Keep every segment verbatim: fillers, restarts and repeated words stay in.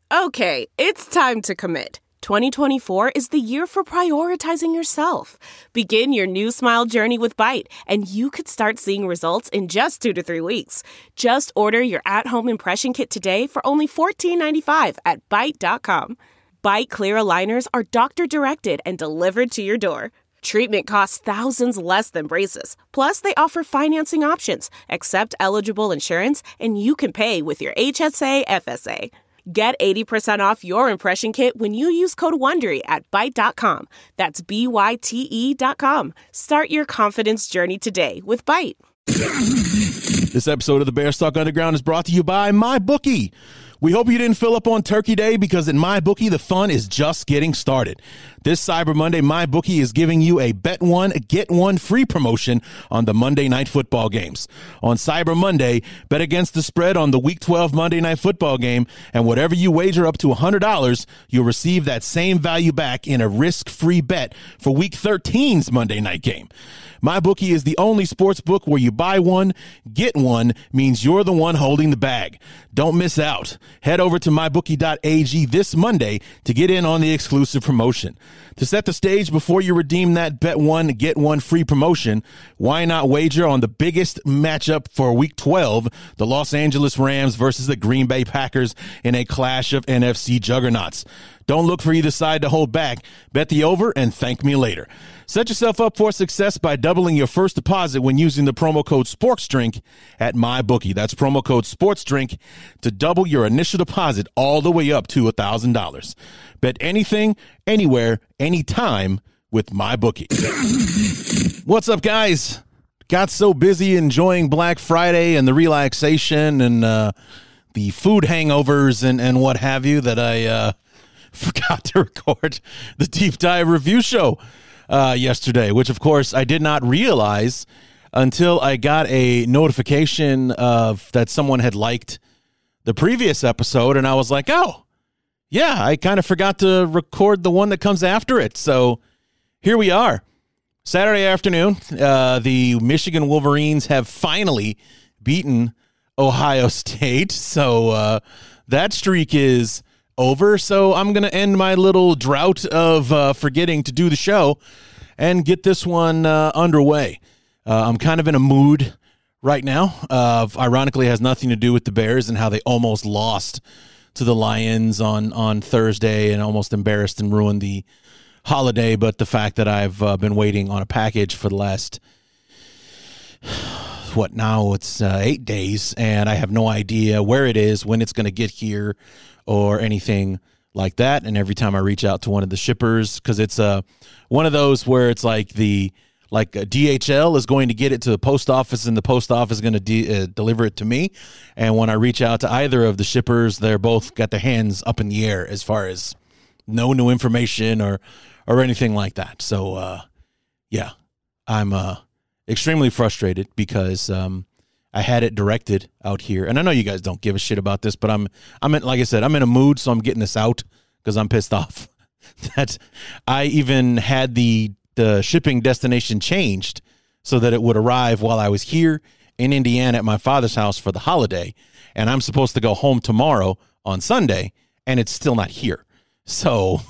Okay, it's time to commit. twenty twenty-four is the year for prioritizing yourself. Begin your new smile journey with Byte, and you could start seeing results in just two to three weeks. Just order your at-home impression kit today for only fourteen ninety-five at byte dot com. Byte Clear aligners are doctor-directed and delivered to your door. Treatment costs thousands less than braces. Plus, they offer financing options, accept eligible insurance, and you can pay with your H S A F S A. Get eighty percent off your impression kit when you use code WONDERY at byte dot com. That's B Y T E dot com. Start your confidence journey today with Byte. This episode of the Bears Talk Underground is brought to you by MyBookie. We hope you didn't fill up on Turkey Day because at MyBookie, the fun is just getting started. This Cyber Monday, MyBookie is giving you a bet one, get one free promotion on the Monday Night Football games. On Cyber Monday, bet against the spread on the Week twelve Monday Night Football game, and whatever you wager up to one hundred dollars, you'll receive that same value back in a risk-free bet for Week thirteen's Monday Night game. MyBookie is the only sports book where you buy one, get one, means you're the one holding the bag. Don't miss out. Head over to my bookie dot a g this Monday to get in on the exclusive promotion. To set the stage before you redeem that bet one, get one free promotion, why not wager on the biggest matchup for Week twelve, the Los Angeles Rams versus the Green Bay Packers in a clash of N F C juggernauts. Don't look for either side to hold back. Bet the over and thank me later. Set yourself up for success by doubling your first deposit when using the promo code SPORTSDRINK at MyBookie. That's promo code SPORTSDRINK to double your initial deposit all the way up to one thousand dollars. Bet anything, anywhere, anytime with MyBookie. What's up, guys? Got so busy enjoying Black Friday and the relaxation and uh, the food hangovers and, and what have you that I uh, forgot to record the Deep Dive Review Show uh, yesterday, which, of course, I did not realize until I got a notification of that someone had liked the previous episode, and I was like, oh, yeah, I kind of forgot to record the one that comes after it. So here we are. Saturday afternoon, uh, the Michigan Wolverines have finally beaten Ohio State. So uh, that streak is over. So I'm going to end my little drought of uh, forgetting to do the show and get this one uh, underway. Uh, I'm kind of in a mood right now. Uh, ironically, it has nothing to do with the Bears and how they almost lost to the Lions on, on Thursday and almost embarrassed and ruined the holiday, but the fact that I've uh, been waiting on a package for the last, what now, it's uh, eight days, and I have no idea where it is, when it's going to get here, or anything like that. And every time I reach out to one of the shippers, because it's uh, one of those where it's like the like uh, D H L is going to get it to the post office, and the post office is going to de- uh, deliver it to me. And when I reach out to either of the shippers, they're both got their hands up in the air as far as no new information or or anything like that. So, uh, yeah, I'm uh, extremely frustrated because um, I had it directed out here. And I know you guys don't give a shit about this, but I'm, I'm in, like I said, I'm in a mood, so I'm getting this out because I'm pissed off that I even had the the shipping destination changed so that it would arrive while I was here in Indiana at my father's house for the holiday. And I'm supposed to go home tomorrow on Sunday, and it's still not here. So,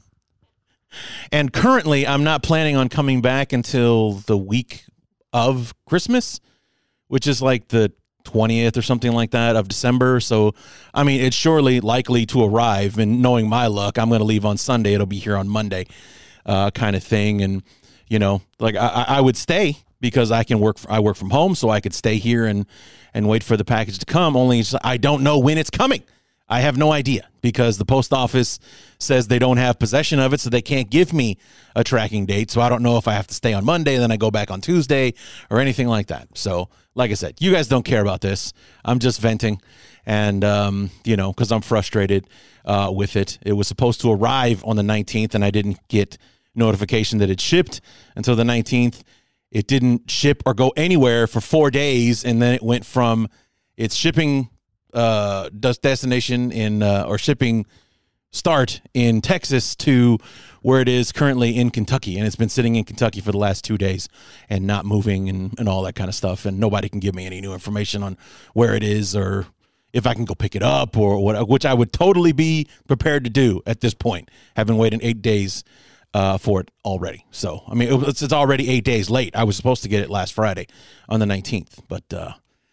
and currently I'm not planning on coming back until the week of Christmas, which is like the twentieth or something like that of December. So, I mean, it's surely likely to arrive, and knowing my luck, I'm going to leave on Sunday. It'll be here on Monday. Uh, kind of thing. And, you know, like I, I would stay because I can work, I work from home, so I could stay here and, and wait for the package to come. Only I don't know when it's coming. I have no idea because the post office says they don't have possession of it, so they can't give me a tracking date. So I don't know if I have to stay on Monday, and then I go back on Tuesday or anything like that. So like I said, you guys don't care about this. I'm just venting. And, um, you know, because I'm frustrated uh, with it. It was supposed to arrive on the nineteenth, and I didn't get notification that it shipped until the nineteenth. It didn't ship or go anywhere for four days, and then it went from its shipping uh, destination in uh, or shipping start in Texas to where it is currently in Kentucky. And it's been sitting in Kentucky for the last two days and not moving and, and all that kind of stuff. And nobody can give me any new information on where it is or if I can go pick it up or what, which I would totally be prepared to do at this point, having waited eight days uh, for it already. So, I mean, it's, it's already eight days late. I was supposed to get it last Friday on the nineteenth. But uh,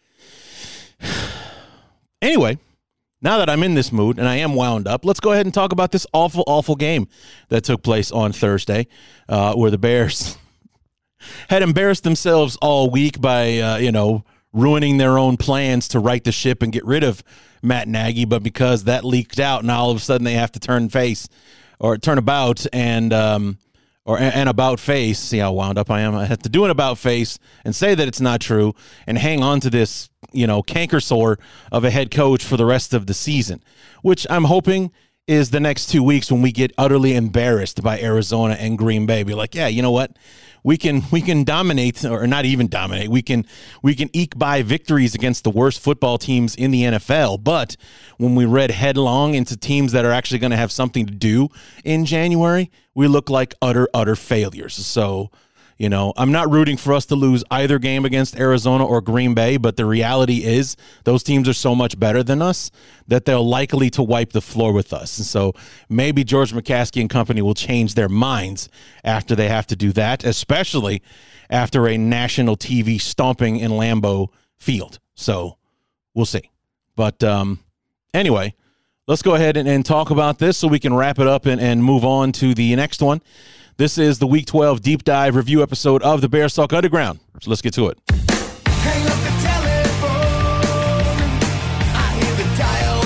anyway, now that I'm in this mood and I am wound up, let's go ahead and talk about this awful, awful game that took place on Thursday uh, where the Bears had embarrassed themselves all week by, uh, you know, ruining their own plans to right the ship and get rid of Matt Nagy. But because that leaked out, now all of a sudden they have to turn face or turn about and um, or an about face. See how wound up I am? I have to do an about face and say that it's not true and hang on to this, you know, canker sore of a head coach for the rest of the season, which I'm hoping is the next two weeks when we get utterly embarrassed by Arizona and Green Bay. Be like, yeah, you know what? We can we can dominate, or not even dominate. We can we can eke by victories against the worst football teams in the N F L. But when we read headlong into teams that are actually going to have something to do in January, we look like utter utter failures. So, you know, I'm not rooting for us to lose either game against Arizona or Green Bay, but the reality is those teams are so much better than us that they're likely to wipe the floor with us. And so maybe George McCaskey and company will change their minds after they have to do that, especially after a national T V stomping in Lambeau Field. So we'll see. But um, anyway, let's go ahead and, and talk about this so we can wrap it up and, and move on to the next one. This is the Week twelve Deep Dive Review episode of the Bears Talk Underground. So let's get to it. Hang up the telephone. I hear the dial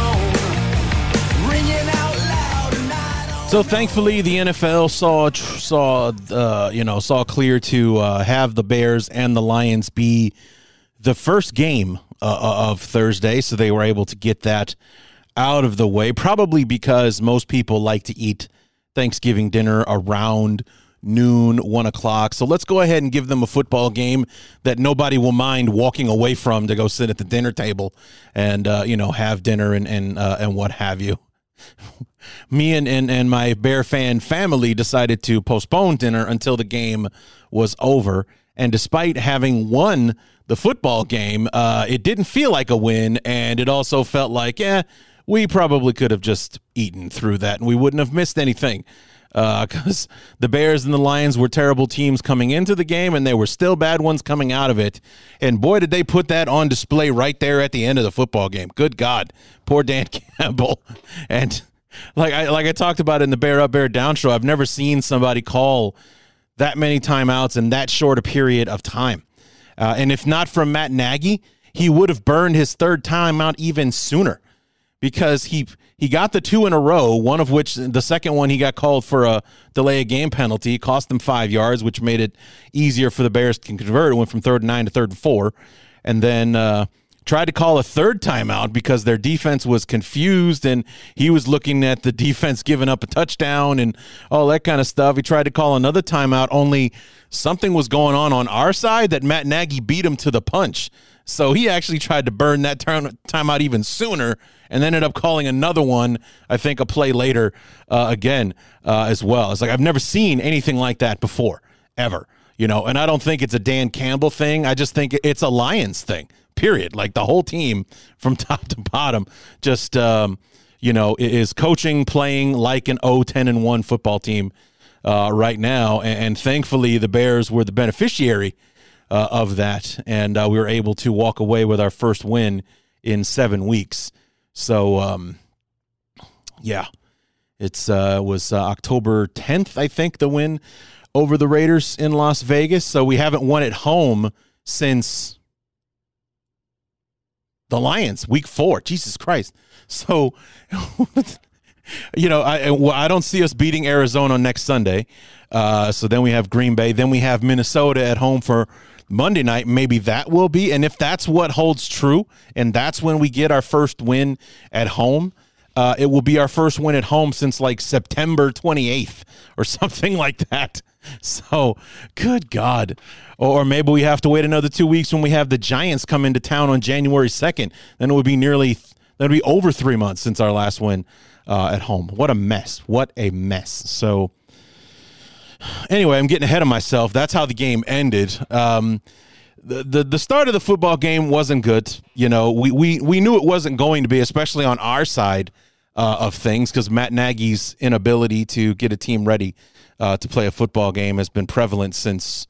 tone ringing out loud and I don't So thankfully, the N F L saw saw uh, you know saw clear to uh, have the Bears and the Lions be the first game uh, of Thursday, so they were able to get that out of the way. Probably because most people like to eat Thanksgiving dinner around noon, one o'clock. So let's go ahead and give them a football game that nobody will mind walking away from to go sit at the dinner table and, uh, you know, have dinner and and, uh, and what have you. Me and, and, and my Bear fan family decided to postpone dinner until the game was over. And despite having won the football game, uh, it didn't feel like a win. And it also felt like, yeah, we probably could have just eaten through that and we wouldn't have missed anything because uh, the Bears and the Lions were terrible teams coming into the game and they were still bad ones coming out of it. And boy, did they put that on display right there at the end of the football game. Good God, poor Dan Campbell. And like I, like I talked about in the Bear Up, Bear Down show, I've never seen somebody call that many timeouts in that short a period of time. Uh, and if not from Matt Nagy, he would have burned his third timeout even sooner. Because he he got the two in a row, one of which, the second one, he got called for a delay of game penalty, cost them five yards, which made it easier for the Bears to convert. It went from third and nine to third and four. And then uh, tried to call a third timeout because their defense was confused, and he was looking at the defense giving up a touchdown and all that kind of stuff. He tried to call another timeout, only something was going on on our side that Matt Nagy beat him to the punch. So he actually tried to burn that timeout even sooner and ended up calling another one, I think, a play later uh, again uh, as well. It's like I've never seen anything like that before, ever. You know, and I don't think it's a Dan Campbell thing. I just think it's a Lions thing, period. Like the whole team from top to bottom just, um, you know, is coaching, playing like an oh ten and one football team uh, right now. And, and thankfully, the Bears were the beneficiary Uh, of that, and uh, we were able to walk away with our first win in seven weeks. So, um, yeah, it's uh, was uh, October tenth, I think, the win over the Raiders in Las Vegas. So we haven't won at home since the Lions, week four. Jesus Christ. So, you know, I I don't see us beating Arizona next Sunday. Uh, so then we have Green Bay. Then we have Minnesota at home for Monday night. Maybe that will be. And if that's what holds true, and that's when we get our first win at home, uh, it will be our first win at home since like September twenty-eighth or something like that. So, good God. Or maybe we have to wait another two weeks when we have the Giants come into town on January second. Then it would be nearly, that would be over three months since our last win uh, at home. What a mess. What a mess. So, anyway, I'm getting ahead of myself. That's how the game ended. Um, the, the the start of the football game wasn't good. You know, we we we knew it wasn't going to be, especially on our side uh, of things, because Matt Nagy's inability to get a team ready uh, to play a football game has been prevalent since,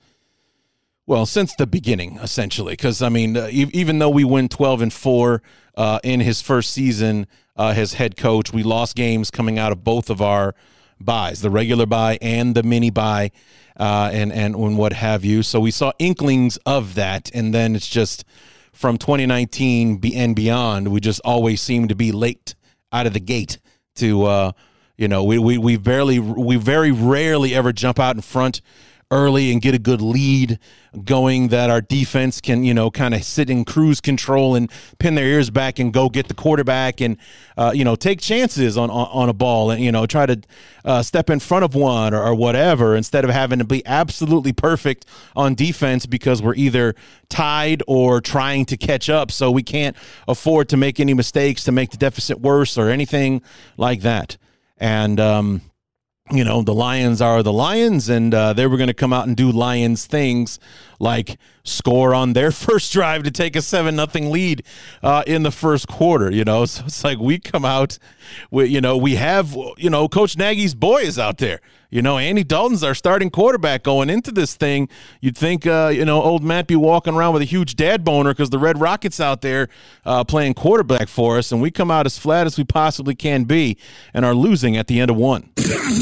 well, since the beginning, essentially. Because I mean, uh, e- even though we win twelve and four uh, in his first season uh, as head coach, we lost games coming out of both of our buys, the regular buy and the mini buy. Uh, and, and and what have you. So we saw inklings of that, and then it's just from twenty nineteen and beyond, we just always seem to be late out of the gate to, uh, you know, we, we, we barely, we very rarely ever jump out in front early and get a good lead going that our defense can, you know, kind of sit in cruise control and pin their ears back and go get the quarterback and, uh, you know, take chances on, on, on a ball and, you know, try to uh, step in front of one or, or whatever, instead of having to be absolutely perfect on defense because we're either tied or trying to catch up. So we can't afford to make any mistakes to make the deficit worse or anything like that. And, um, you know, the Lions are the Lions, and uh, they were going to come out and do Lions things like score on their first drive to take a seven nothing lead uh, in the first quarter, you know. So it's like we come out, we, you know, we have, you know, Coach Nagy's boy is out there. You know, Andy Dalton's our starting quarterback going into this thing. You'd think, uh, you know, old Matt be walking around with a huge dad boner because the Red Rockets out there uh, playing quarterback for us, and we come out as flat as we possibly can be and are losing at the end of one.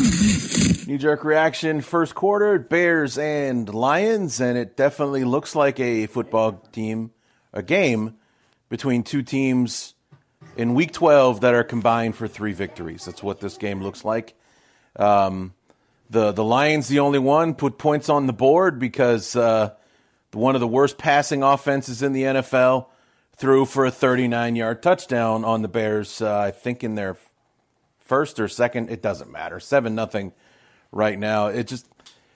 Knee-jerk reaction, first quarter, Bears and Lions, and it definitely looks like a football team, a game between two teams in Week twelve that are combined for three victories. That's what this game looks like. Um, the the Lions, the only one, put points on the board because uh, one of the worst passing offenses in the N F L threw for a thirty-nine-yard touchdown on the Bears, uh, I think in their first or second, it doesn't matter, seven nothing right now. It just,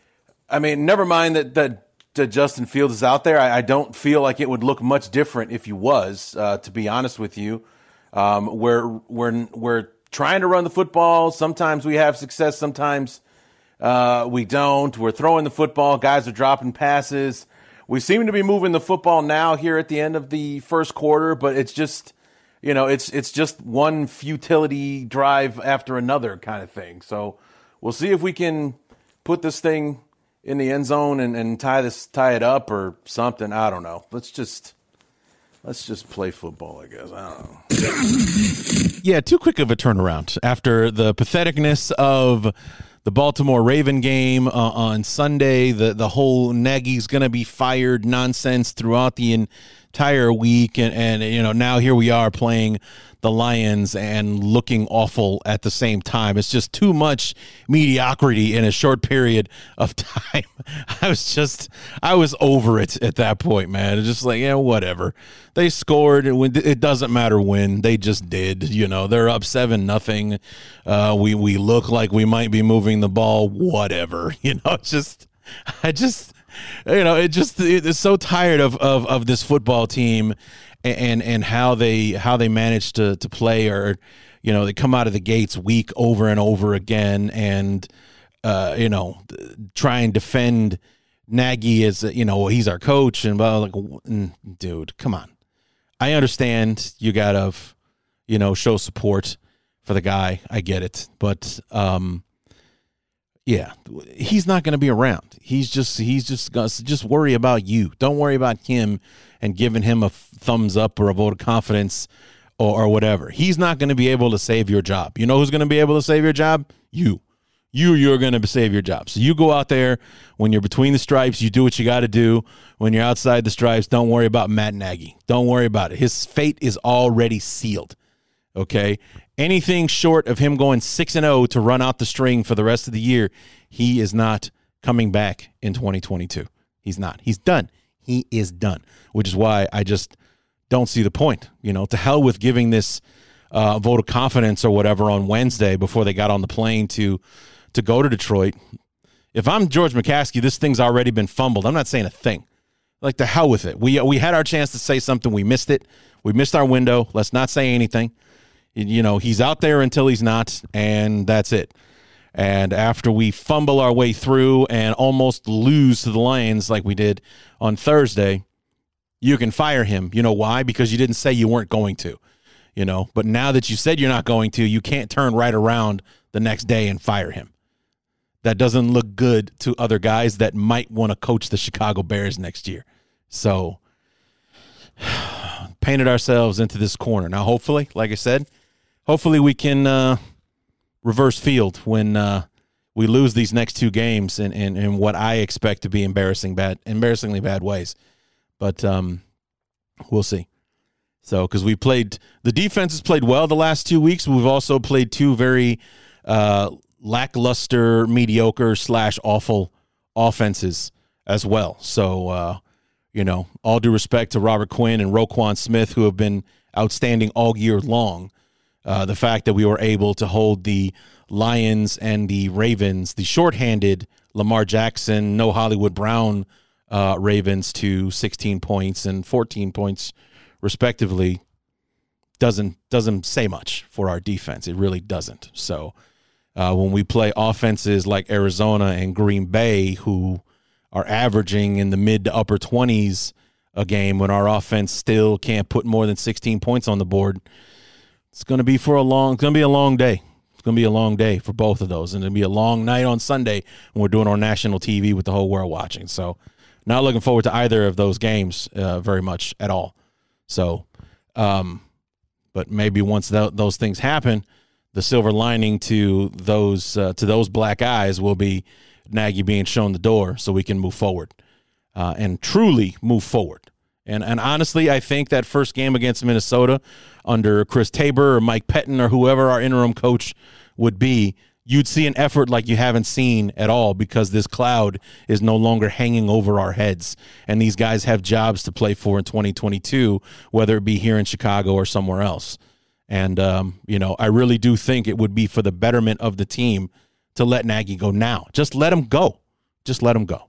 I mean, never mind that, that, that Justin Fields is out there. I, I don't feel like it would look much different if he was, uh, to be honest with you. Um, we're, we're, we're trying to run the football. Sometimes we have success. Sometimes uh, we don't. We're throwing the football. Guys are dropping passes. We seem to be moving the football now here at the end of the first quarter, but it's just, you know, it's it's just one futility drive after another kind of thing. So we'll see if we can put this thing in the end zone and, and tie this tie it up or something. I don't know. Let's just let's just play football, I guess. I don't know. Yeah, too quick of a turnaround after the patheticness of the Baltimore Raven game uh, on Sunday. The the whole Nagy's going to be fired nonsense throughout the entire week, and, and you know, now here we are playing the Lions and looking awful at the same time. It's just too much mediocrity in a short period of time. I was just, I was over it at that point, man. It's just like, yeah, whatever. They scored. It doesn't matter when. They just did. You know, they're up seven nothing. Uh, we we look like we might be moving the ball. Whatever. You know, it's just, I just, you know, it just it's so tired of of of this football team. And and how they how they manage to to play, or you know, they come out of the gates weak over and over again, and uh, you know, try and defend Nagy as, you know, he's our coach and blah, like, dude, come on. I understand you gotta, you know, show support for the guy. I get it, but um, yeah, he's not going to be around. He's just he's just gonna just worry about you. Don't worry about him and giving him a thumbs up or a vote of confidence or, or whatever. He's not going to be able to save your job. You know who's going to be able to save your job? You. You, you're going to save your job. So you go out there when you're between the stripes. You do what you got to do. When you're outside the stripes, don't worry about Matt Nagy. Don't worry about it. His fate is already sealed. Okay? Anything short of him going six and oh to run out the string for the rest of the year, he is not coming back in twenty twenty-two. He's not. He's done. He is done, which is why I just don't see the point. You know, to hell with giving this uh, vote of confidence or whatever on Wednesday before they got on the plane to to go to Detroit. If I'm George McCaskey, this thing's already been fumbled. I'm not saying a thing. Like, to hell with it. We we had our chance to say something. We missed it. We missed our window. Let's not say anything. You know, he's out there until he's not, and that's it. And after we fumble our way through and almost lose to the Lions like we did on Thursday, you can fire him. You know why? Because you didn't say you weren't going to, you know. But now that you said you're not going to, you can't turn right around the next day and fire him. That doesn't look good to other guys that might want to coach the Chicago Bears next year. So painted ourselves into this corner. Now, hopefully, like I said, hopefully we can uh, reverse field when uh, we lose these next two games in, in, in what I expect to be embarrassing bad, embarrassingly bad ways. But um, we'll see. So, because we played, the defense has played well the last two weeks. We've also played two very uh, lackluster, mediocre slash awful offenses as well. So, uh, you know, all due respect to Robert Quinn and Roquan Smith, who have been outstanding all year long. Uh, the fact that we were able to hold the Lions and the Ravens, the shorthanded Lamar Jackson, no Hollywood Brown uh, Ravens to sixteen points and fourteen points respectively, doesn't doesn't say much for our defense. It really doesn't. So uh, when we play offenses like Arizona and Green Bay, who are averaging in the mid to upper twenties a game, when our offense still can't put more than sixteen points on the board, it's going to be for a long. It's going to be a long day. It's going to be a long day for both of those, and it'll be a long night on Sunday when we're doing our national T V with the whole world watching. So, not looking forward to either of those games uh, very much at all. So, um, but maybe once th- those things happen, the silver lining to those uh, to those black eyes will be Nagy being shown the door, so we can move forward uh, and truly move forward. And and honestly, I think that first game against Minnesota under Chris Tabor or Mike Pettin or whoever our interim coach would be, you'd see an effort like you haven't seen at all, because this cloud is no longer hanging over our heads. And these guys have jobs to play for in twenty twenty-two, whether it be here in Chicago or somewhere else. And, um, you know, I really do think it would be for the betterment of the team to let Nagy go now. Just let him go. Just let him go.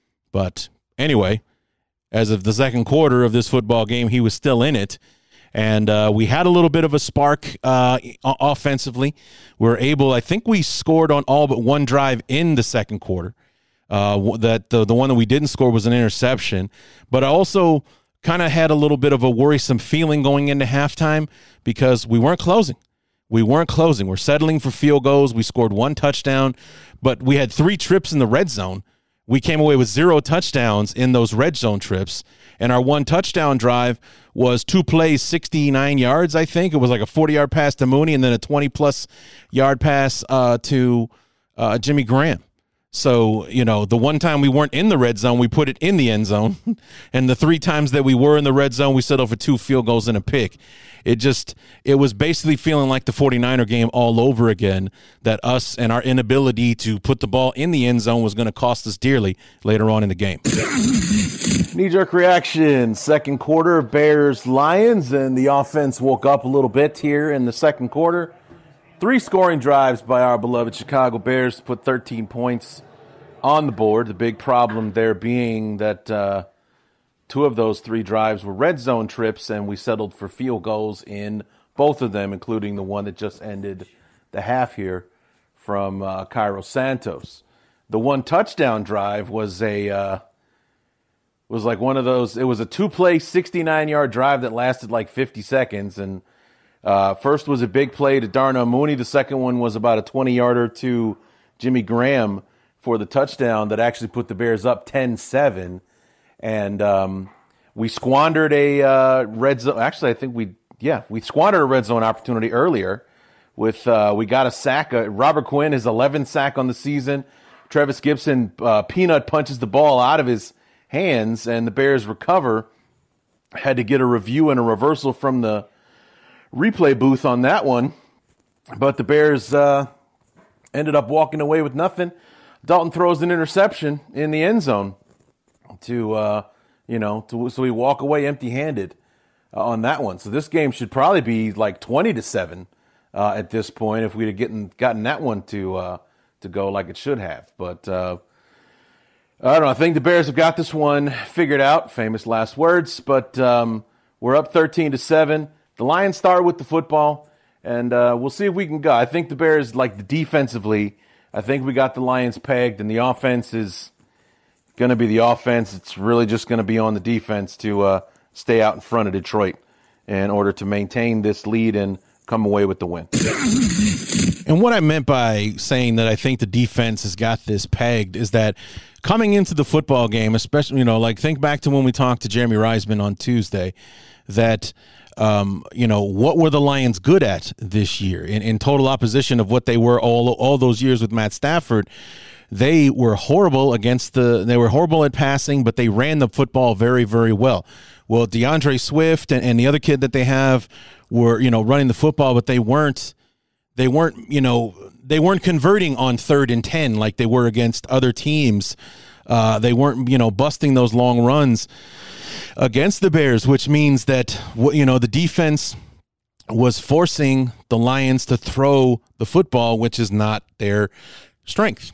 But anyway, as of the second quarter of this football game, he was still in it. And uh, we had a little bit of a spark uh, offensively. We were able, I think we scored on all but one drive in the second quarter. Uh, that the, the one that we didn't score was an interception. But I also kind of had a little bit of a worrisome feeling going into halftime because we weren't closing. We weren't closing. We're settling for field goals. We scored one touchdown, but we had three trips in the red zone. We came away with zero touchdowns in those red zone trips, and our one touchdown drive was two plays, sixty-nine yards, I think. It was like a forty-yard pass to Mooney and then a twenty-plus yard pass uh, to uh, Jimmy Graham. So, you know, the one time we weren't in the red zone, we put it in the end zone. And the three times that we were in the red zone, we settled for two field goals and a pick. It just, it was basically feeling like the 49er game all over again, that us and our inability to put the ball in the end zone was going to cost us dearly later on in the game. Knee-jerk reaction, second quarter, Bears-Lions, and the offense woke up a little bit here in the second quarter. Three scoring drives by our beloved Chicago Bears to put thirteen points on the board. The big problem there being that uh, two of those three drives were red zone trips, and we settled for field goals in both of them, including the one that just ended the half here from uh, Cairo Santos. The one touchdown drive was a uh, was like one of those. It was a two-play, sixty-nine-yard drive that lasted like fifty seconds, and Uh, first was a big play to Darnell Mooney. The second one was about a twenty-yarder to Jimmy Graham for the touchdown that actually put the Bears up ten seven. And um, we squandered a uh, red zone. Actually, I think we, yeah, we squandered a red zone opportunity earlier. With uh, we got a sack. Uh, Robert Quinn, his eleventh sack on the season. Travis Gibson uh, peanut punches the ball out of his hands, and the Bears recover. Had to get a review and a reversal from the replay booth on that one, but the Bears uh, ended up walking away with nothing. Dalton throws an interception in the end zone to, uh, you know, to, so we walk away empty-handed uh, on that one. So this game should probably be like twenty to seven uh, at this point if we'd have gotten gotten that one to uh, to go like it should have. But uh, I don't know. I think the Bears have got this one figured out. Famous last words. But um, we're up thirteen to seven. The Lions start with the football, and uh, we'll see if we can go. I think the Bears, like the defensively, I think we got the Lions pegged, and the offense is going to be the offense. It's really just going to be on the defense to uh, stay out in front of Detroit in order to maintain this lead and come away with the win. And what I meant by saying that I think the defense has got this pegged is that coming into the football game, especially, you know, like think back to when we talked to Jeremy Reisman on Tuesday, that, um, you know, what were the Lions good at this year in, in total opposition of what they were all all those years with Matt Stafford? They were horrible against the, they were horrible at passing, but they ran the football very, very well. Well, DeAndre Swift and, and the other kid that they have were, you know, running the football, but they weren't, they weren't, you know, they weren't converting on third and ten like they were against other teams. Uh, they weren't, you know, busting those long runs against the Bears, which means that, you know, the defense was forcing the Lions to throw the football, which is not their strength.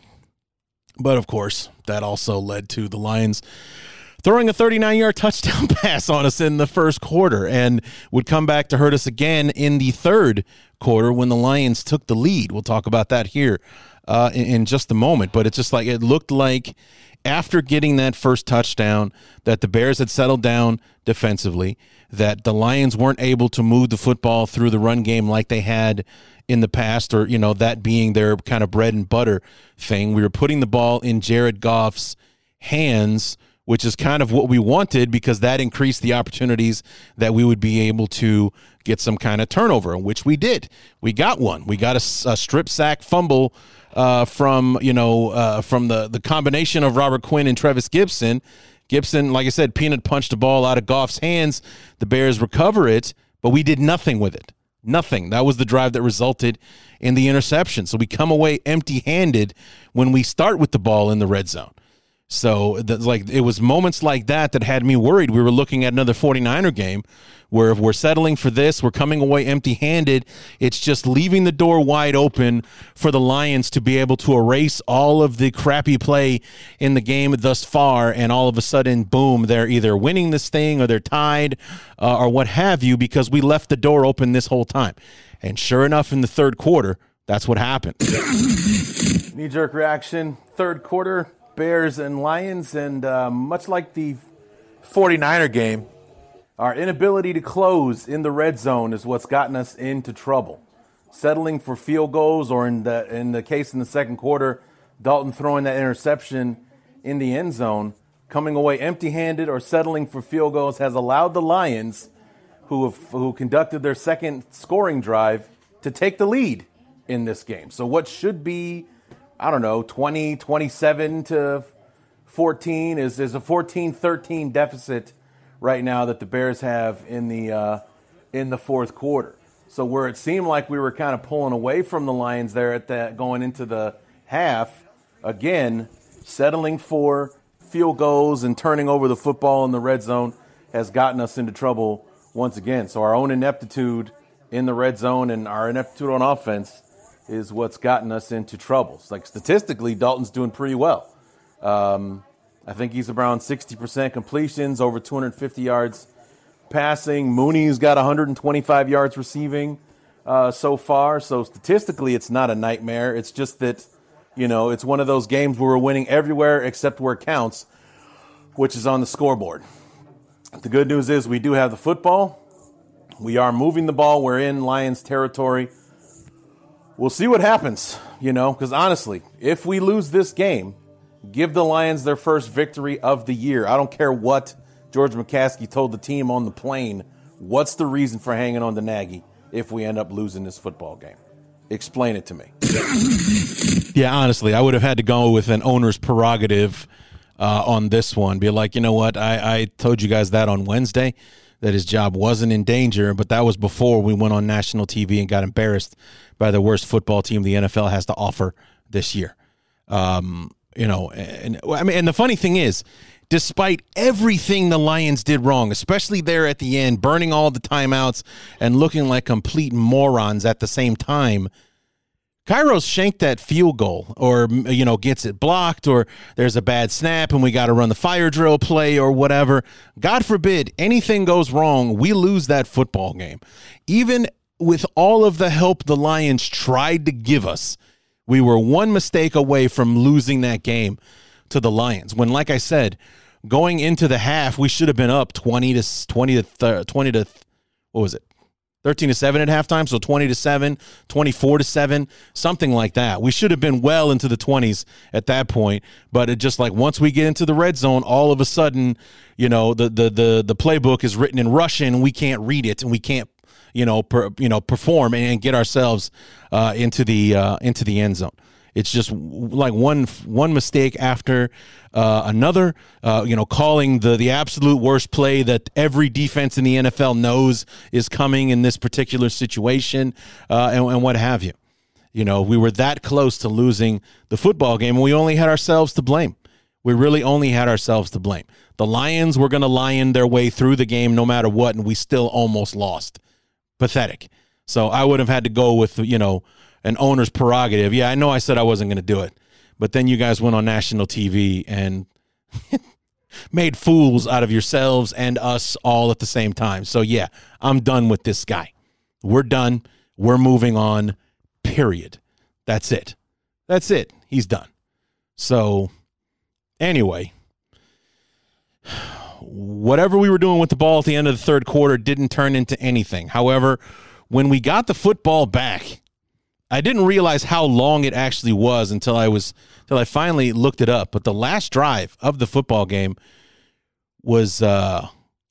But, of course, that also led to the Lions throwing a thirty-nine-yard touchdown pass on us in the first quarter and would come back to hurt us again in the third quarter when the Lions took the lead. We'll talk about that here uh, in, in just a moment. But it's just like it looked like after getting that first touchdown that the Bears had settled down defensively, that the Lions weren't able to move the football through the run game like they had in the past, or, you know, that being their kind of bread and butter thing. We were putting the ball in Jared Goff's hands, which is kind of what we wanted because that increased the opportunities that we would be able to get some kind of turnover, which we did. We got one. We got a, a strip sack fumble uh, from, you know, uh, from the, the combination of Robert Quinn and Trevis Gibson. Gibson, like I said, peanut punched the ball out of Goff's hands. The Bears recover it, but we did nothing with it. Nothing. That was the drive that resulted in the interception. So we come away empty-handed when we start with the ball in the red zone. So like it was moments like that that had me worried. We were looking at another forty-niner game where if we're settling for this, we're coming away empty-handed. It's just leaving the door wide open for the Lions to be able to erase all of the crappy play in the game thus far, and all of a sudden, boom, they're either winning this thing or they're tied uh, or what have you, because we left the door open this whole time. And sure enough, in the third quarter, that's what happened. Knee-jerk reaction, third quarter. Bears and Lions, and uh, much like the forty-niner game, our inability to close in the red zone is what's gotten us into trouble. Settling for field goals, or in the in the case in the second quarter, Dalton throwing that interception in the end zone, coming away empty-handed or settling for field goals has allowed the Lions, who have, who conducted their second scoring drive, to take the lead in this game. So what should be, I don't know, twenty, twenty-seven to fourteen is, is a fourteen thirteen deficit right now that the Bears have in the uh, in the fourth quarter. So where it seemed like we were kind of pulling away from the Lions there at that going into the half, again, settling for field goals and turning over the football in the red zone has gotten us into trouble once again. So our own ineptitude in the red zone and our ineptitude on offense is what's gotten us into trouble. It's like statistically, Dalton's doing pretty well. Um, I think he's around sixty percent completions, over two hundred fifty yards passing. Mooney's got one hundred twenty-five yards receiving uh, so far. So statistically, it's not a nightmare. It's just that, you know, it's one of those games where we're winning everywhere except where it counts, which is on the scoreboard. The good news is we do have the football. We are moving the ball. We're in Lions territory. We'll see what happens, you know, because honestly, if we lose this game, give the Lions their first victory of the year. I don't care what George McCaskey told the team on the plane. What's the reason for hanging on to Nagy if we end up losing this football game? Explain it to me. Yeah, honestly, I would have had to go with an owner's prerogative uh, on this one. Be like, you know what, I, I told you guys that on Wednesday, that his job wasn't in danger, but that was before we went on national T V and got embarrassed by the worst football team the N F L has to offer this year. Um, you know, and I mean, and the funny thing is, despite everything the Lions did wrong, especially there at the end, burning all the timeouts and looking like complete morons at the same time, Kairos shanked that field goal, or, you know, gets it blocked, or there's a bad snap and we got to run the fire drill play or whatever. God forbid anything goes wrong, we lose that football game. Even with all of the help the Lions tried to give us, we were one mistake away from losing that game to the Lions. When, like I said, going into the half, we should have been up twenty to twenty to th- twenty to what was it? thirteen to seven at halftime, so twenty to seven, twenty-four to seven, something like that. We should have been well into the twenties at that point, but it just like once we get into the red zone, all of a sudden, you know, the the the the playbook is written in Russian and we can't read it and we can't, you know, per, you know, perform and get ourselves uh, into the uh, into the end zone. It's just like one one mistake after uh, another, uh, you know, calling the, the absolute worst play that every defense in the N F L knows is coming in this particular situation, uh, and, and what have you. You know, we were that close to losing the football game, and we only had ourselves to blame. We really only had ourselves to blame. The Lions were going to lion their way through the game no matter what, and we still almost lost. Pathetic. So I would have had to go with, you know, an owner's prerogative. Yeah, I know I said I wasn't going to do it, but then you guys went on national T V and made fools out of yourselves and us all at the same time. So, yeah, I'm done with this guy. We're done. We're moving on, period. That's it. That's it. He's done. So, anyway, whatever we were doing with the ball at the end of the third quarter didn't turn into anything. However, when we got the football back, I didn't realize how long it actually was until I was until I finally looked it up. But the last drive of the football game was uh,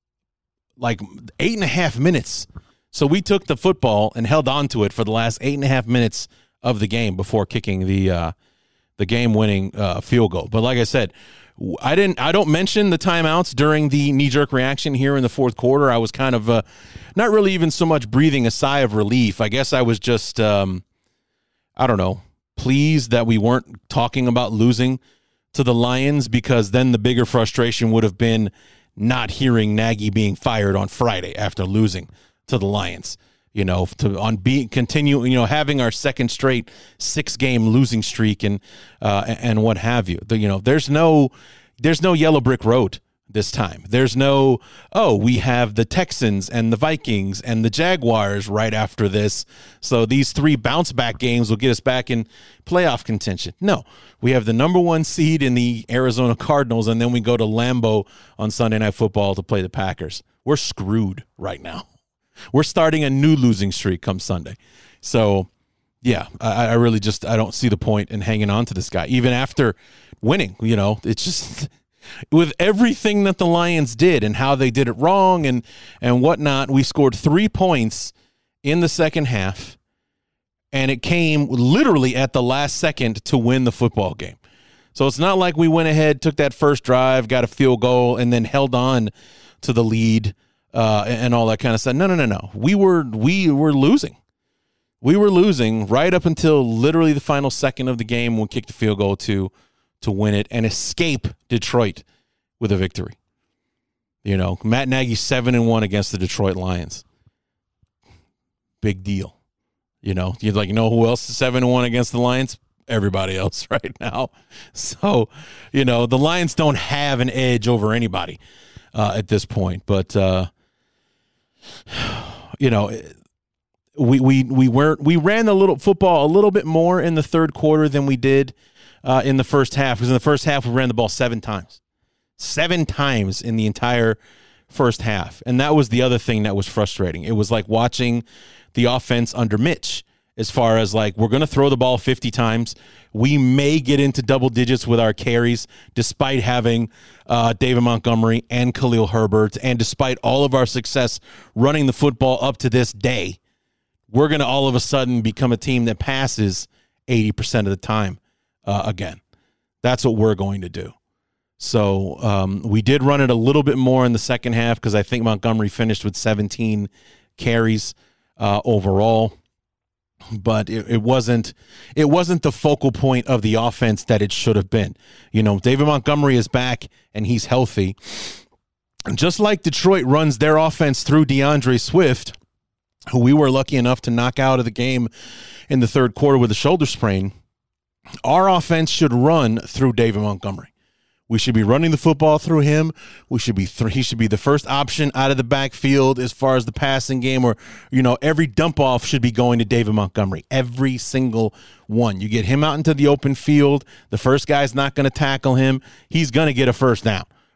like eight and a half minutes. So we took the football and held on to it for the last eight and a half minutes of the game before kicking the uh, the game-winning uh, field goal. But like I said, I didn't. I don't mention the timeouts during the knee-jerk reaction here in the fourth quarter. I was kind of uh, not really even so much breathing a sigh of relief. I guess I was just. Um, I don't know, pleased that we weren't talking about losing to the Lions, because then the bigger frustration would have been not hearing Nagy being fired on Friday after losing to the Lions. You know, to on being continue, you know, having our second straight six game losing streak and uh, and what have you. The, you know, there's no there's no yellow brick road this time. There's no, oh, we have the Texans and the Vikings and the Jaguars right after this, so these three bounce back games will get us back in playoff contention. No, we have the number one seed in the Arizona Cardinals, and then we go to Lambeau on Sunday Night Football to play the Packers. We're screwed right now. We're starting a new losing streak come Sunday. So, yeah, I, I really just, I don't see the point in hanging on to this guy, even after winning. You know, it's just... with everything that the Lions did and how they did it wrong and, and whatnot, we scored three points in the second half, and it came literally at the last second to win the football game. So it's not like we went ahead, took that first drive, got a field goal, and then held on to the lead uh, and all that kind of stuff. No, no, no, no. We were we were losing. We were losing right up until literally the final second of the game when we kicked the field goal to to win it and escape Detroit with a victory. You know, Matt Nagy seven and one against the Detroit Lions. Big deal. You know, you're like, you know who else is seven and one against the Lions? Everybody else right now. So, you know, the Lions don't have an edge over anybody uh, at this point. But uh, you know, we we we weren't we ran the little football a little bit more in the third quarter than we did Uh, in the first half, because in the first half we ran the ball seven times, seven times in the entire first half, and that was the other thing that was frustrating. It was like watching the offense under Mitch, as far as like, we're going to throw the ball fifty times. We may get into double digits with our carries, despite having uh, David Montgomery and Khalil Herbert, and despite all of our success running the football up to this day. We're going to all of a sudden become a team that passes eighty percent of the time. Uh, again, that's what we're going to do. So um, we did run it a little bit more in the second half, because I think Montgomery finished with seventeen carries uh, overall. But it, it wasn't it wasn't the focal point of the offense that it should have been. You know, David Montgomery is back and he's healthy. And just like Detroit runs their offense through DeAndre Swift, who we were lucky enough to knock out of the game in the third quarter with a shoulder sprain, our offense should run through David Montgomery. We should be running the football through him. We should be th- he should be the first option out of the backfield as far as the passing game, or, you know, every dump off should be going to David Montgomery. Every single one. You get him out into the open field. The first guy's not going to tackle him. He's going to get a first down,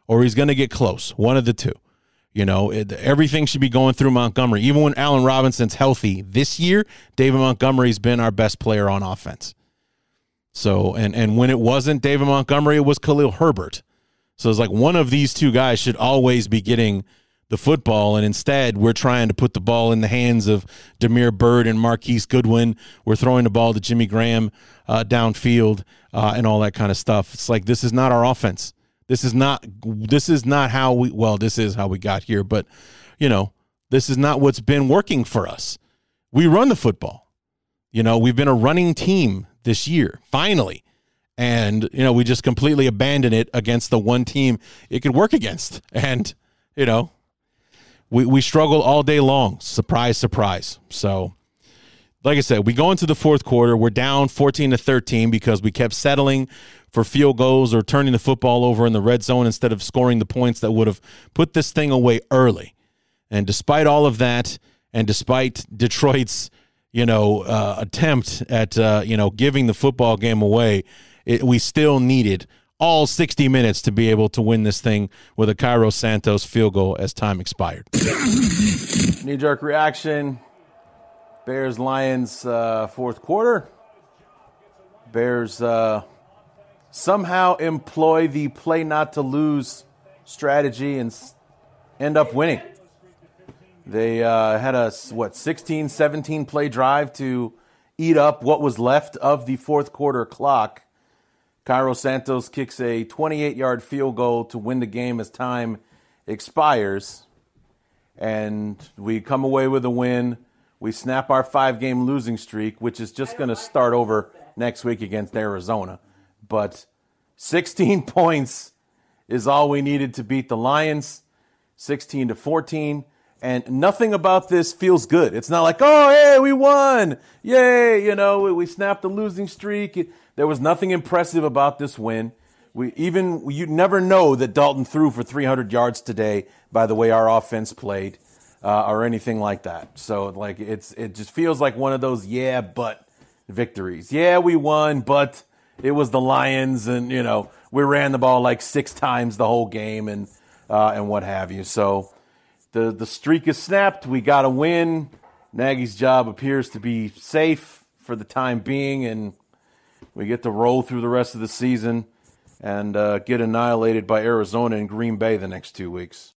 or he's going to get close. One of the two. You know, it, everything should be going through Montgomery. Even when Allen Robinson's healthy this year, David Montgomery's been our best player on offense. So, and, and when it wasn't David Montgomery, it was Khalil Herbert. So it's like one of these two guys should always be getting the football, and instead we're trying to put the ball in the hands of Damiere Byrd and Marquise Goodwin. We're throwing the ball to Jimmy Graham uh, downfield uh, and all that kind of stuff. It's like, this is not our offense. This is not this is not how we well, this is how we got here, but you know, this is not what's been working for us. We run the football. You know, we've been a running team this year, finally. And, you know, we just completely abandoned it against the one team it could work against. And, you know, we we struggle all day long. Surprise, surprise. So, like I said, we go into the fourth quarter. We're down fourteen to thirteen because we kept settling for field goals or turning the football over in the red zone instead of scoring the points that would have put this thing away early. And despite all of that, and despite Detroit's, you know, uh, attempt at, uh, you know, giving the football game away, it, we still needed all sixty minutes to be able to win this thing with a Cairo Santos field goal as time expired. Knee-jerk reaction. Bears-Lions uh, fourth quarter. Bears uh, somehow employ the play not to lose strategy and s- end up winning. They uh, had a, what, sixteen, seventeen play drive to eat up what was left of the fourth quarter clock. Cairo Santos kicks a twenty-eight-yard field goal to win the game as time expires. And we come away with a win. We snap our five-game losing streak, which is just going to start over next week against Arizona. But sixteen points is all we needed to beat the Lions, sixteen to fourteen. And nothing about this feels good. It's not like, oh, hey, we won. Yay, you know, we, we snapped the losing streak. It, there was nothing impressive about this win. We even you never know that Dalton threw for three hundred yards today by the way our offense played uh, or anything like that. So, like, it's it just feels like one of those yeah, but victories. Yeah, we won, but it was the Lions, and, you know, we ran the ball like six times the whole game and uh, and what have you. So the the streak is snapped. We got a win. Nagy's job appears to be safe for the time being, and we get to roll through the rest of the season and uh, get annihilated by Arizona and Green Bay the next two weeks.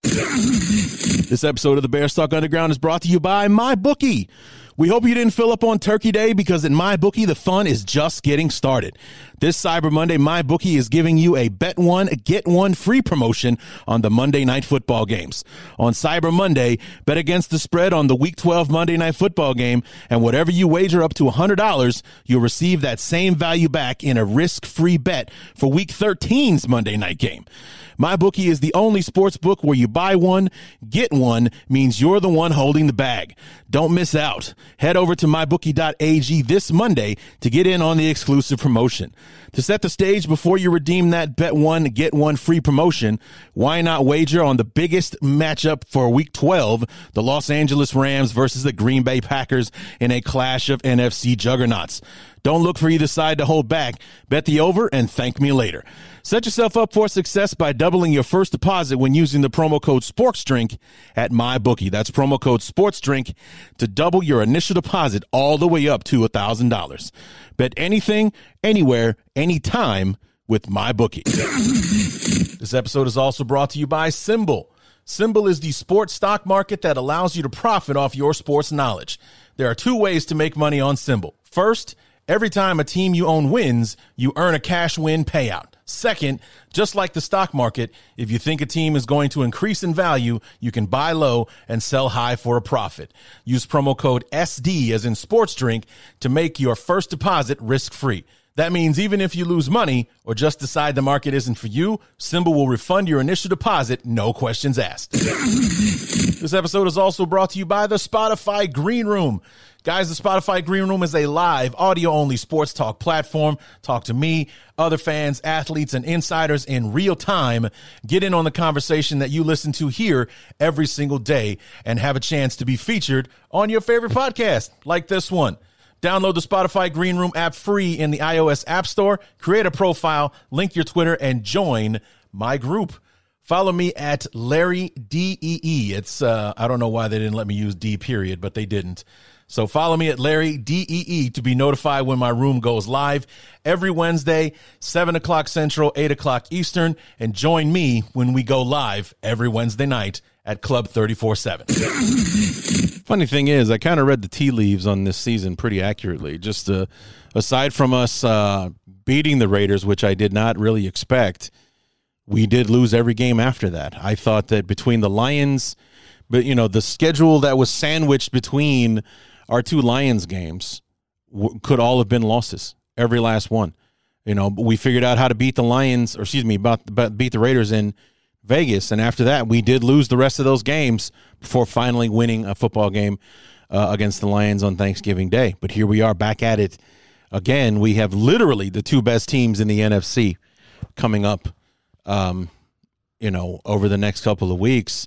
This episode of the Bears Talk Underground is brought to you by MyBookie. We hope you didn't fill up on Turkey Day, because at MyBookie, the fun is just getting started. This Cyber Monday, MyBookie is giving you a bet one, get one free promotion on the Monday Night Football games. On Cyber Monday, bet against the spread on the Week twelve Monday Night Football game, and whatever you wager up to one hundred dollars, you'll receive that same value back in a risk-free bet for Week thirteen's Monday Night game. MyBookie is the only sports book where you buy one, get one, means you're the one holding the bag. Don't miss out. Head over to my bookie dot a g this Monday to get in on the exclusive promotion. To set the stage before you redeem that bet one, get one free promotion, why not wager on the biggest matchup for Week twelve, the Los Angeles Rams versus the Green Bay Packers in a clash of N F C juggernauts. Don't look for either side to hold back. Bet the over and thank me later. Set yourself up for success by doubling your first deposit when using the promo code SPORTSDRINK at MyBookie. That's promo code SPORTSDRINK to double your initial deposit all the way up to one thousand dollars. Bet anything, anywhere, anytime with MyBookie. This episode is also brought to you by Symbol. Symbol is the sports stock market that allows you to profit off your sports knowledge. There are two ways to make money on Symbol. First, every time a team you own wins, you earn a cash win payout. Second, just like the stock market, if you think a team is going to increase in value, you can buy low and sell high for a profit. Use promo code S D as in sports drink to make your first deposit risk-free. That means even if you lose money or just decide the market isn't for you, Symbol will refund your initial deposit, no questions asked. This episode is also brought to you by the Spotify Green Room. Guys, the Spotify Green Room is a live, audio-only sports talk platform. Talk to me, other fans, athletes, and insiders in real time. Get in on the conversation that you listen to here every single day and have a chance to be featured on your favorite podcast, like this one. Download the Spotify Green Room app free in the iOS App Store. Create a profile, link your Twitter, and join my group. Follow me at Larry D E E. It's, uh, I don't know why they didn't let me use D period, but they didn't. So follow me at Larry D E E to be notified when my room goes live every Wednesday, seven o'clock Central, eight o'clock Eastern, and join me when we go live every Wednesday night at Club thirty-four seven. Funny thing is, I kind of read the tea leaves on this season pretty accurately. Just uh, aside from us uh, beating the Raiders, which I did not really expect, we did lose every game after that. I thought that between the Lions, but you know, the schedule that was sandwiched between our two Lions games w- could all have been losses, every last one. You know, we figured out how to beat the Lions, or excuse me, about, about beat the Raiders in Vegas, and after that, we did lose the rest of those games before finally winning a football game uh, against the Lions on Thanksgiving Day. But here we are back at it again. We have literally the two best teams in the N F C coming up, um, you know, over the next couple of weeks.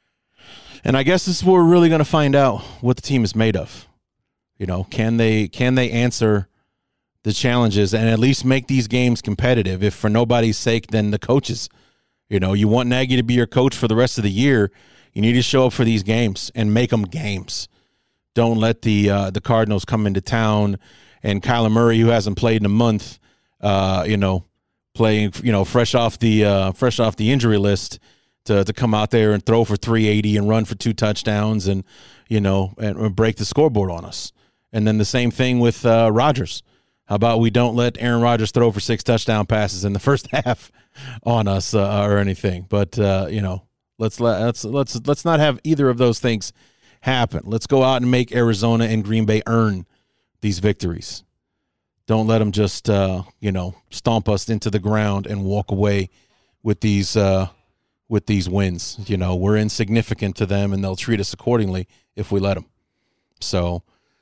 And I guess this is where we're really going to find out what the team is made of. You know, can they can they answer the challenges and at least make these games competitive? If for nobody's sake, then the coaches. You know, you want Nagy to be your coach for the rest of the year. You need to show up for these games and make them games. Don't let the uh, the Cardinals come into town and Kyler Murray, who hasn't played in a month, uh, you know, playing, you know, fresh off the uh, fresh off the injury list, to to come out there and throw for three eighty and run for two touchdowns and, you know, and, and break the scoreboard on us. And then the same thing with uh, Rodgers. How about we don't let Aaron Rodgers throw for six touchdown passes in the first half on us uh, or anything? But uh, you know, let's let let's let's let's not have either of those things happen. Let's go out and make Arizona and Green Bay earn these victories. Don't let them just uh, you know, stomp us into the ground and walk away with these uh, with these wins. You know, we're insignificant to them, and they'll treat us accordingly if we let them. So.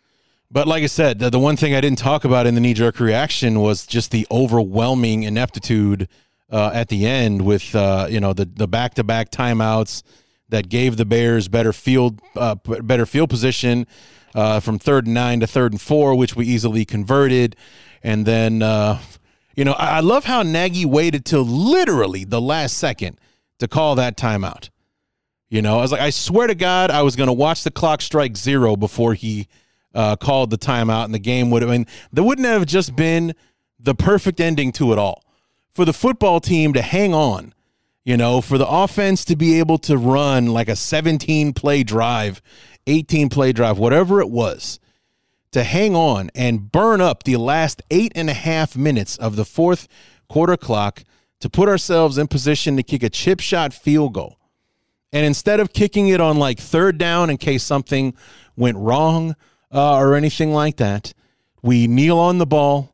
But like I said, the, the one thing I didn't talk about in the knee-jerk reaction was just the overwhelming ineptitude uh, at the end with, uh, you know, the, the back-to-back timeouts that gave the Bears better field uh, better field position uh, from third and nine to third and four, which we easily converted. And then, uh, you know, I, I love how Nagy waited till literally the last second to call that timeout. You know, I was like, I swear to God, I was going to watch the clock strike zero before he – Uh, called the timeout, and the game would have been, there wouldn't have just been the perfect ending to it all. For the football team to hang on, you know, for the offense to be able to run like a seventeen-play drive, eighteen-play drive, whatever it was, to hang on and burn up the last eight and a half minutes of the fourth quarter clock to put ourselves in position to kick a chip shot field goal. And instead of kicking it on like third down in case something went wrong, Uh, or anything like that, we kneel on the ball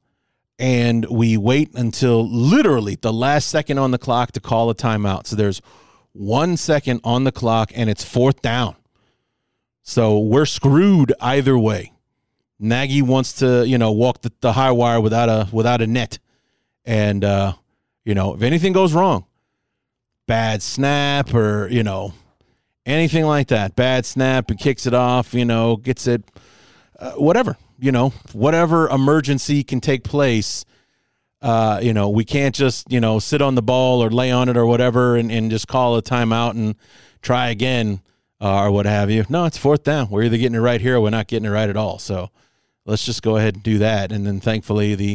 and we wait until literally the last second on the clock to call a timeout. So there's one second on the clock and it's fourth down. So we're screwed either way. Nagy wants to, you know, walk the, the high wire without a without a net. And, uh, you know, if anything goes wrong, bad snap or, you know, anything like that, bad snap and kicks it off, you know, gets it. Uh, whatever, you know, whatever emergency can take place, uh, you know, we can't just, you know, sit on the ball or lay on it or whatever and, and just call a timeout and try again uh, or what have you. No, it's fourth down. We're either getting it right here or we're not getting it right at all. So let's just go ahead and do that. And then thankfully the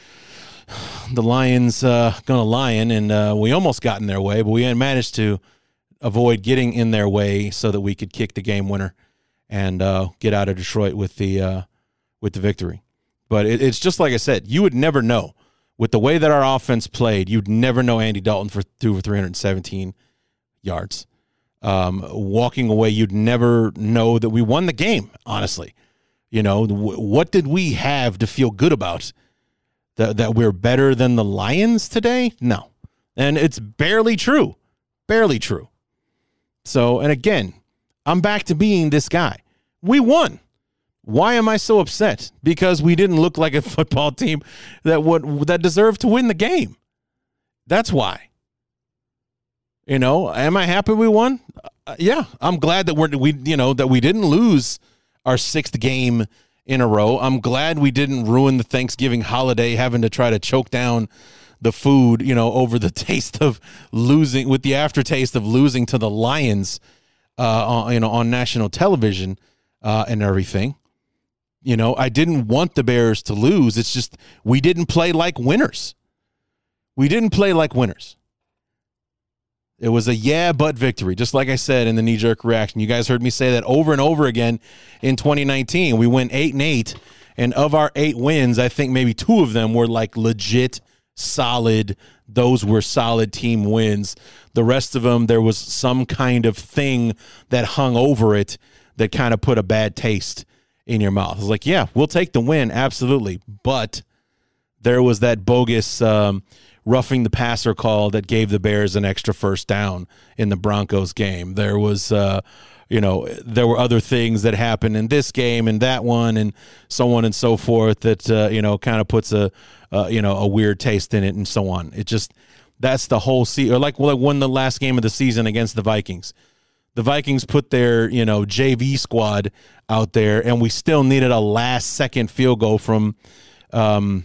the Lions uh, going to lion, and uh, we almost got in their way, but we managed to avoid getting in their way so that we could kick the game winner and uh, get out of Detroit with the uh, with the victory. But it, it's just like I said, you would never know. With the way that our offense played, you'd never know Andy Dalton for threw for three hundred seventeen yards. Um, walking away, you'd never know that we won the game, honestly. You know, w- what did we have to feel good about? That, that we're better than the Lions today? No. And it's barely true. Barely true. So, and again, I'm back to being this guy. We won. Why am I so upset? Because we didn't look like a football team that would that deserved to win the game. That's why. You know, am I happy we won? Uh, yeah, I'm glad that we're we you know that we didn't lose our sixth game in a row. I'm glad we didn't ruin the Thanksgiving holiday having to try to choke down the food, you know, over the taste of losing, with the aftertaste of losing to the Lions, uh, on, you know, on national television uh, and everything. You know, I didn't want the Bears to lose. It's just we didn't play like winners. We didn't play like winners. It was a yeah, but victory, just like I said in the knee-jerk reaction. You guys heard me say that over and over again in twenty nineteen. We went eight and eight, and of our eight wins, I think maybe two of them were like legit, solid. Those were solid team wins. The rest of them, there was some kind of thing that hung over it that kind of put a bad taste in your mouth. It was like, yeah, we'll take the win, absolutely, but there was that bogus um, roughing the passer call that gave the Bears an extra first down in the Broncos game. There was, uh, you know, there were other things that happened in this game and that one and so on and so forth that, uh, you know, kind of puts a, uh, you know, a weird taste in it and so on. It just, that's the whole season. Or like, well, like won the last game of the season against the Vikings. The Vikings put their, you know, J V squad out there, and we still needed a last-second field goal from um,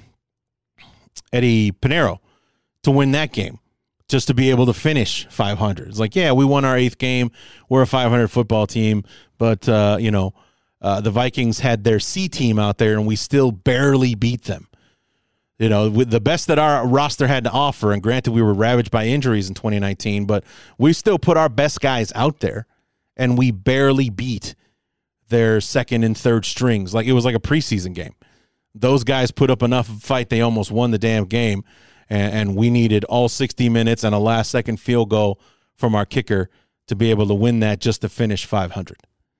Eddie Pinheiro to win that game, just to be able to finish five hundred. It's like, yeah, we won our eighth game. We're a five hundred football team, but, uh, you know, uh, the Vikings had their C team out there, and we still barely beat them. You know, with the best that our roster had to offer, and granted we were ravaged by injuries in twenty nineteen, but we still put our best guys out there, and we barely beat their second and third strings. Like, it was like a preseason game. Those guys put up enough fight, they almost won the damn game, and, and we needed all sixty minutes and a last-second field goal from our kicker to be able to win that just to finish five hundred.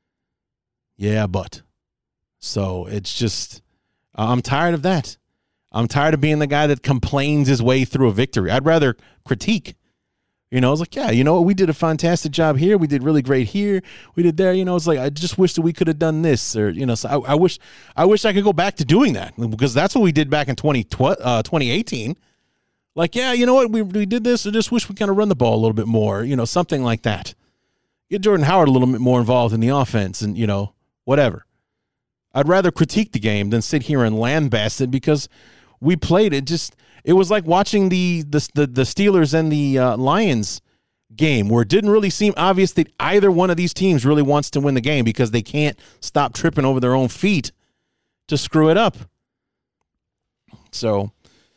Yeah, but. So it's just, I'm tired of that. I'm tired of being the guy that complains his way through a victory. I'd rather critique. You know, it's like, yeah, you know what? We did a fantastic job here. We did really great here. We did there. You know, it's like, I just wish that we could have done this. Or, you know, so I, I wish I wish I could go back to doing that, because that's what we did back in twenty eighteen. Like, yeah, you know what? We, we did this. I just wish we kind of run the ball a little bit more, you know, something like that. Get Jordan Howard a little bit more involved in the offense and, you know, whatever. I'd rather critique the game than sit here and lambast it, because we played it just, it was like watching the the the, the Steelers and the uh, Lions game, where it didn't really seem obvious that either one of these teams really wants to win the game, because they can't stop tripping over their own feet to screw it up. So,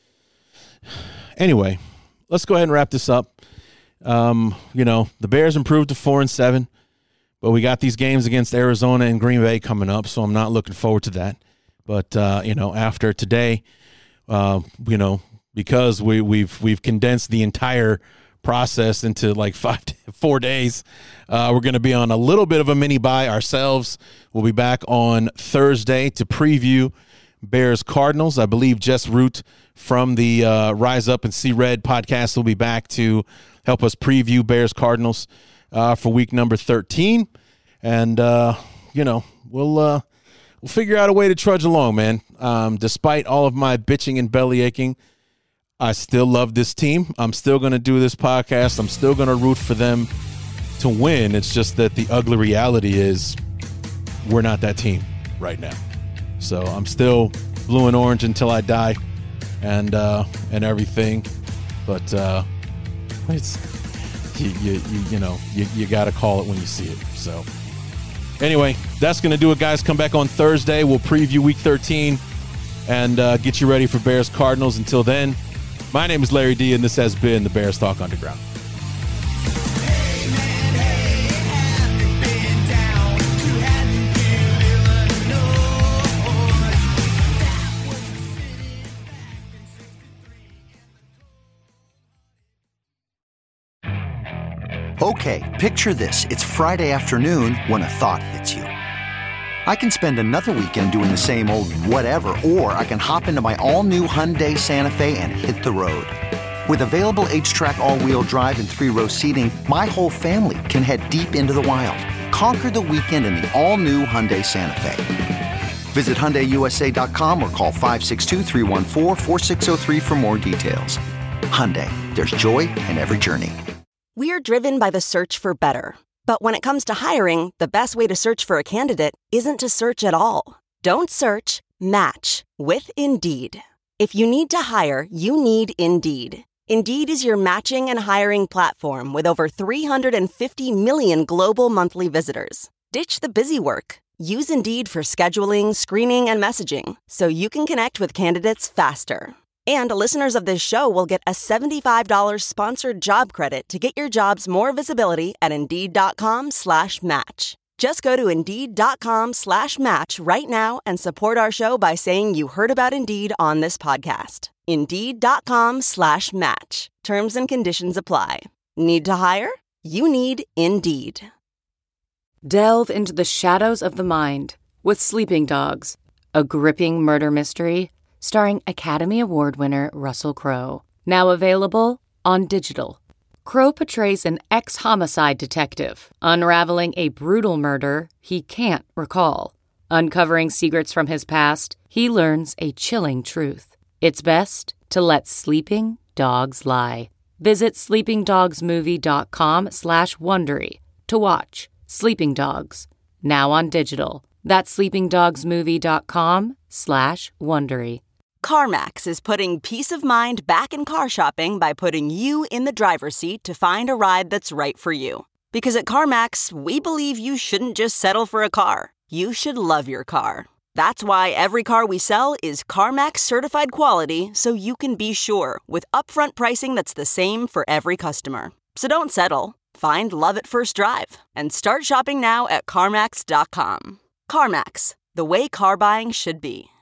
anyway, let's go ahead and wrap this up. Um, you know, the Bears improved to four and seven, but we got these games against Arizona and Green Bay coming up, so I'm not looking forward to that. But uh, you know, after today, Uh, you know, because we, we've we've condensed the entire process into like five, four days, uh, we're going to be on a little bit of a mini bye ourselves. We'll be back on Thursday to preview Bears Cardinals. I believe Jess Root from the uh, Rise Up and See Red podcast will be back to help us preview Bears Cardinals uh, for week number thirteen. And, uh, you know, we'll uh, we'll figure out a way to trudge along, man. Um, despite all of my bitching and belly aching, I still love this team. I'm still going to do this podcast. I'm still going to root for them to win. It's just that the ugly reality is we're not that team right now. So I'm still blue and orange until I die, and uh, and everything. But uh, it's you you, you, you know you, you got to call it when you see it. So anyway, that's going to do it, guys. Come back on Thursday. We'll preview week thirteen and uh, get you ready for Bears Cardinals. Until then, my name is Larry D, and this has been the Bears Talk Underground. Okay, picture this. It's Friday afternoon when a thought hits you. I can spend another weekend doing the same old whatever, or I can hop into my all-new Hyundai Santa Fe and hit the road. With available H-Track all-wheel drive and three-row seating, my whole family can head deep into the wild. Conquer the weekend in the all-new Hyundai Santa Fe. Visit Hyundai U S A dot com or call five six two, three one four, four six zero three for more details. Hyundai, there's joy in every journey. We're driven by the search for better. But when it comes to hiring, the best way to search for a candidate isn't to search at all. Don't search, match with Indeed. If you need to hire, you need Indeed. Indeed is your matching and hiring platform with over three hundred fifty million global monthly visitors. Ditch the busy work. Use Indeed for scheduling, screening, and messaging so you can connect with candidates faster. And listeners of this show will get a seventy-five dollars sponsored job credit to get your jobs more visibility at Indeed.com slash match. Just go to Indeed.com slash match right now and support our show by saying you heard about Indeed on this podcast. Indeed.com slash match. Terms and conditions apply. Need to hire? You need Indeed. Delve into the shadows of the mind with Sleeping Dogs, a gripping murder mystery starring Academy Award winner Russell Crowe. Now available on digital. Crowe portrays an ex-homicide detective unraveling a brutal murder he can't recall. Uncovering secrets from his past, he learns a chilling truth. It's best to let sleeping dogs lie. Visit sleepingdogsmovie.com slash Wondery to watch Sleeping Dogs, now on digital. That's sleepingdogsmovie.com slash Wondery. CarMax is putting peace of mind back in car shopping by putting you in the driver's seat to find a ride that's right for you. Because at CarMax, we believe you shouldn't just settle for a car. You should love your car. That's why every car we sell is CarMax certified quality, so you can be sure with upfront pricing that's the same for every customer. So don't settle. Find love at first drive and start shopping now at CarMax dot com. CarMax, the way car buying should be.